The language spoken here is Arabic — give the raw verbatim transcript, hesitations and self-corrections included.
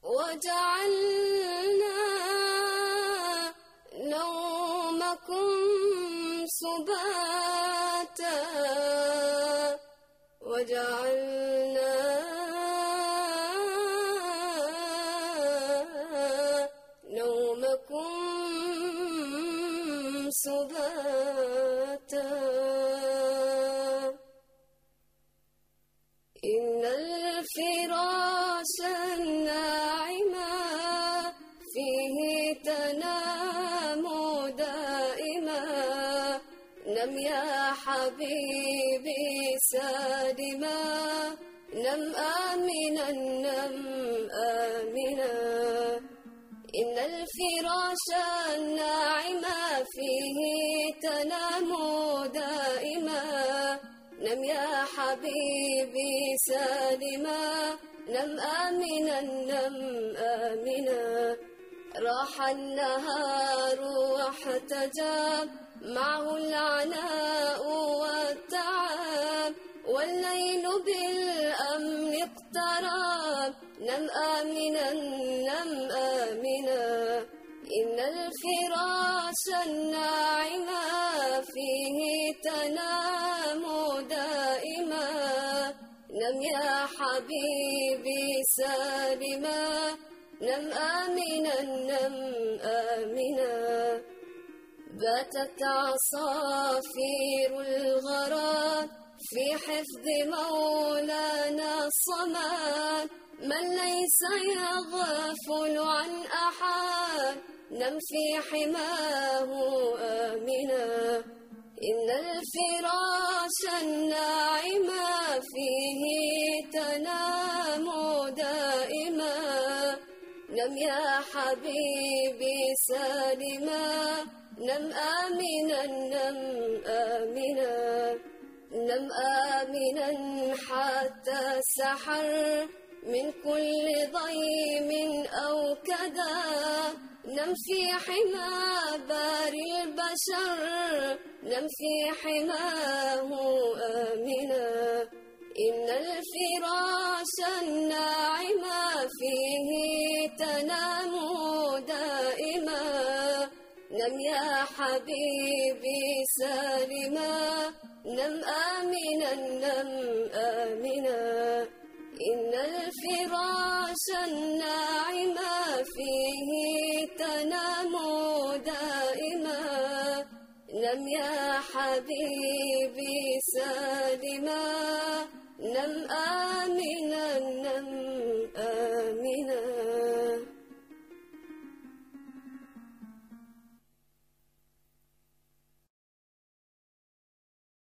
وجعلنا نومكم سباتا وجعلنا نومكم سباتا إن الفراش الناعما فيه تنام دائما نم يا حبيبي سالما نم آمنا نم آمنا إن الفراش الناعما فيه تنام دائما نم يا حبيبي سالما نم آمنا نم آمنا راح النهار واحتجاب معه العناء والتعب والليل بالأمن اقترب نم آمنا نم آمنا إن الفراش الناعما فيه تنام دائما نم يا حبيبي سالما نم آمنا نم آمنا باتت عصافير الغرام في حفظ مولانا الصمد من ليس يغفل عن أحد نم في حماه آمنا إن الفراش الناعما فيه تنام دائما نم يا حبيبي سالما نم آمنا نم آمنا نم آمنا حتى السحر من كل ضيم أو كدا نم في حمى بار البشر نم في حماه آمنا إن الفراش الناعما فيه تنام دائما نم يا حبيبي سالما نم آمنا نم آمنا إن الفراش الناعما فيه تنام دائما نم يا حبيبي سالما